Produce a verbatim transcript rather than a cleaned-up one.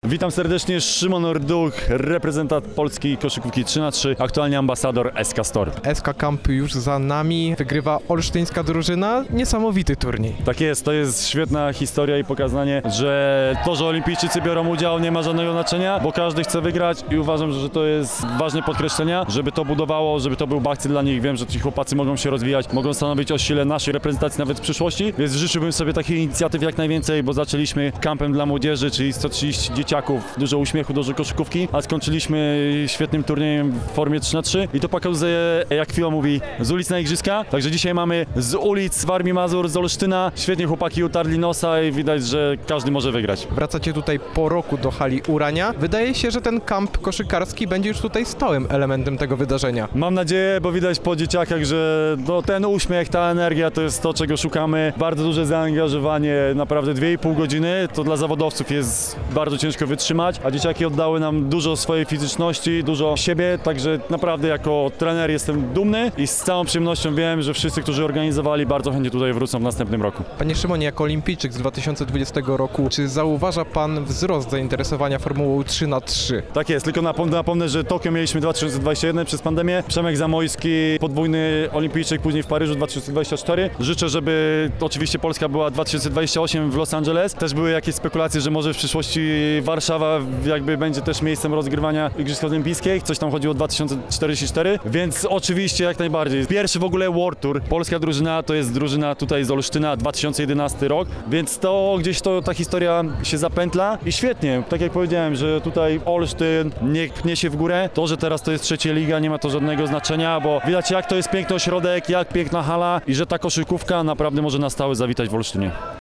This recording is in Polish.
Witam serdecznie, Szymon Orduch, reprezentant polskiej koszykówki trzy na trzy, aktualnie ambasador S K Store. S K Camp już za nami, wygrywa olsztyńska drużyna, niesamowity turniej. Tak jest, to jest świetna historia i pokazanie, że to, że olimpijczycy biorą udział, nie ma żadnego znaczenia, bo każdy chce wygrać i uważam, że to jest ważne podkreślenia, żeby to budowało, żeby to był bakcyl dla nich. Wiem, że ci chłopacy mogą się rozwijać, mogą stanowić o sile naszej reprezentacji nawet w przyszłości, więc życzyłbym sobie takich inicjatyw jak najwięcej, bo zaczęliśmy kampem dla młodzieży, czyli sto trzydzieści dzieciaków, dużo uśmiechu, dużo koszykówki, a skończyliśmy świetnym turniejem w formie trzy na trzy i to pokazuje, jak Filo mówi, z ulic na igrzyska. Także dzisiaj mamy z ulic, z Warmii Mazur, z Olsztyna. Świetnie chłopaki utarli nosa i widać, że każdy może wygrać. Wracacie tutaj po roku do hali Urania. Wydaje się, że ten kamp koszykarski będzie już tutaj stałym elementem tego wydarzenia. Mam nadzieję, bo widać po dzieciakach, że no, ten uśmiech, ta energia to jest to, czego szukamy. Bardzo duże zaangażowanie, naprawdę dwie i pół godziny. To dla zawodowców jest bardzo ciężko wytrzymać, a dzieciaki oddały nam dużo swojej fizyczności, dużo siebie, także naprawdę jako trener jestem dumny i z całą przyjemnością wiem, że wszyscy, którzy organizowali, bardzo chętnie tutaj wrócą w następnym roku. Panie Szymonie, jako olimpijczyk z dwa tysiące dwudziestego roku, czy zauważa Pan wzrost zainteresowania Formułą trzy na trzy? Tak jest, tylko napom- napomnę, że Tokio mieliśmy dwa tysiące dwudziesty pierwszy przez pandemię. Przemek Zamojski, podwójny olimpijczyk, później w Paryżu dwa tysiące dwudziesty czwarty. Życzę, żeby oczywiście Polska była dwa tysiące dwudziesty ósmy w Los Angeles. Też były jakieś spekulacje, że może w przyszłości Warszawa jakby będzie też miejscem rozgrywania Igrzysk Olimpijskich. Coś tam chodziło o dwa tysiące czterdzieści cztery, więc oczywiście jak najbardziej. Pierwszy w ogóle World Tour. Polska drużyna to jest drużyna tutaj z Olsztyna, dwa tysiące jedenasty rok, więc to gdzieś to ta historia się zapętla i świetnie. Tak jak powiedziałem, że tutaj Olsztyn niech pnie się w górę. To, że teraz to jest trzecia liga, nie ma to żadnego znaczenia, bo widać jak to jest piękny ośrodek, jak piękna hala i że ta koszykówka naprawdę może na stałe zawitać w Olsztynie.